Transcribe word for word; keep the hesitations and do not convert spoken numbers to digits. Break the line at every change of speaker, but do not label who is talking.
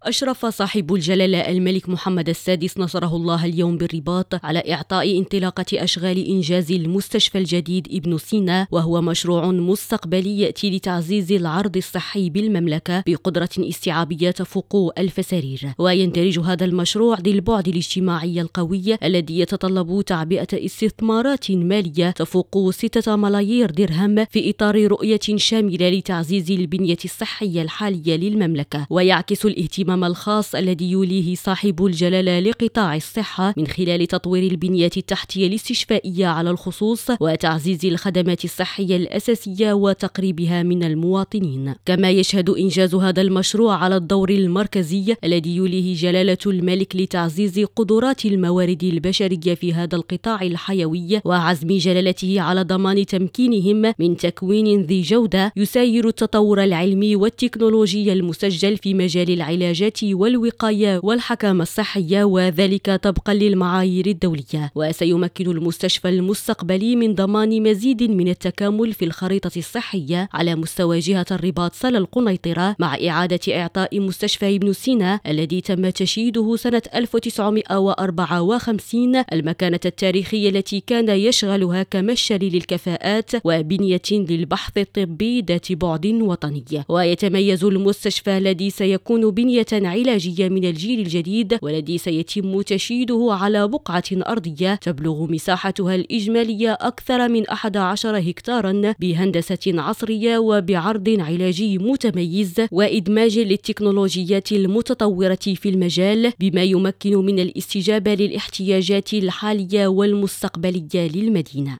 أشرف صاحب الجلالة الملك محمد السادس نصره الله اليوم بالرباط على إعطاء انطلاقة أشغال إنجاز المستشفى الجديد ابن سينا، وهو مشروع مستقبلي يأتي لتعزيز العرض الصحي بالمملكة بقدرة استيعابية تفوق ألف سرير. ويندرج هذا المشروع ذي البعد الاجتماعي القوي الذي يتطلب تعبئة استثمارات مالية تفوق ستة ملايير درهم في إطار رؤية شاملة لتعزيز البنية الصحية الحالية للمملكة، ويعكس الاهتمام الخاص الذي يوليه صاحب الجلالة لقطاع الصحة من خلال تطوير البنية التحتية الاستشفائية على الخصوص وتعزيز الخدمات الصحية الأساسية وتقريبها من المواطنين. كما يشهد إنجاز هذا المشروع على الدور المركزي الذي يوليه جلالة الملك لتعزيز قدرات الموارد البشرية في هذا القطاع الحيوي، وعزم جلالته على ضمان تمكينهم من تكوين ذي جودة يساير التطور العلمي والتكنولوجي المسجل في مجال العلاجات والوقاية والحكامة الصحية، وذلك طبقا للمعايير الدولية. وسيمكن المستشفى المستقبلي من ضمان مزيد من التكامل في الخريطة الصحية على مستوى جهة الرباط سلا القنيطرة، مع إعادة إعطاء مستشفى ابن سينا الذي تم تشييده سنة ألف وتسعمائة وأربعة وخمسين المكانة التاريخية التي كان يشغلها كمشر للكفاءات وبنية للبحث الطبي ذات بعد وطني. ويتميز المستشفى الذي سيكون بنية علاجية من الجيل الجديد والذي سيتم تشييده على بقعة أرضية تبلغ مساحتها الإجمالية أكثر من أحد عشر هكتارا بهندسة عصرية وبعرض علاجي متميز وإدماج للتكنولوجيات المتطورة في المجال، بما يمكن من الاستجابة للاحتياجات الحالية والمستقبلية للمدينة.